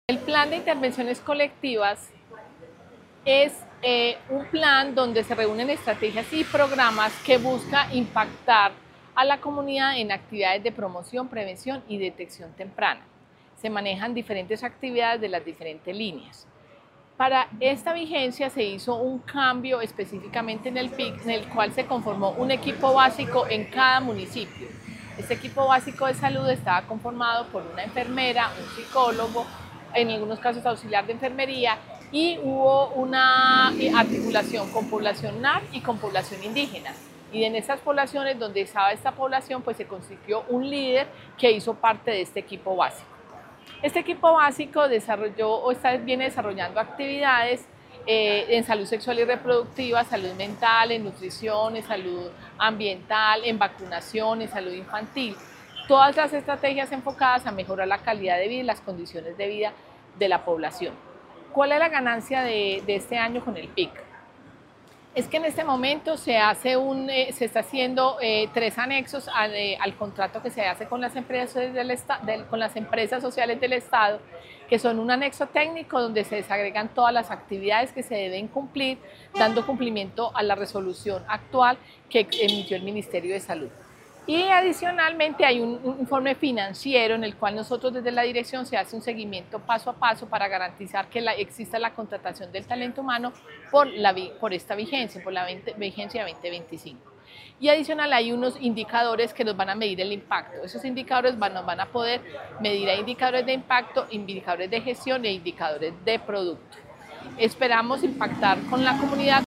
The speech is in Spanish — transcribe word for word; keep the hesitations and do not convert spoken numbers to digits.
El plan de intervenciones colectivas es eh, un plan donde se reúnen estrategias y programas que busca impactar a la comunidad en actividades de promoción, prevención y detección temprana. Se manejan diferentes actividades de las diferentes líneas. Para esta vigencia se hizo un cambio específicamente en el P I C, en el cual se conformó un equipo básico en cada municipio. Este equipo básico de salud estaba conformado por una enfermera, un psicólogo, en algunos casos auxiliar de enfermería, y hubo una articulación con población N A R y con población indígena. Y en esas poblaciones donde estaba esta población, pues se constituyó un líder que hizo parte de este equipo básico. Este equipo básico desarrolló o está, viene desarrollando actividades eh, en salud sexual y reproductiva, salud mental, en nutrición, en salud ambiental, en vacunación, en salud infantil. Todas las estrategias enfocadas a mejorar la calidad de vida y las condiciones de vida de la población. ¿Cuál es la ganancia de, de este año con el P I C? Es que en este momento se, hace un, eh, se está haciendo eh, tres anexos al, eh, al contrato que se hace con las, empresas del del, con las empresas sociales del Estado, que son un anexo técnico donde se desagregan todas las actividades que se deben cumplir, dando cumplimiento a la resolución actual que emitió el Ministerio de Salud. Y adicionalmente hay un, un informe financiero en el cual nosotros desde la dirección se hace un seguimiento paso a paso para garantizar que la, exista la contratación del talento humano por, la, por esta vigencia, por la veinte, vigencia veinte veinticinco. Y adicional hay unos indicadores que nos van a medir el impacto. Esos indicadores van, nos van a poder medir a indicadores de impacto, indicadores de gestión e indicadores de producto. Esperamos impactar con la comunidad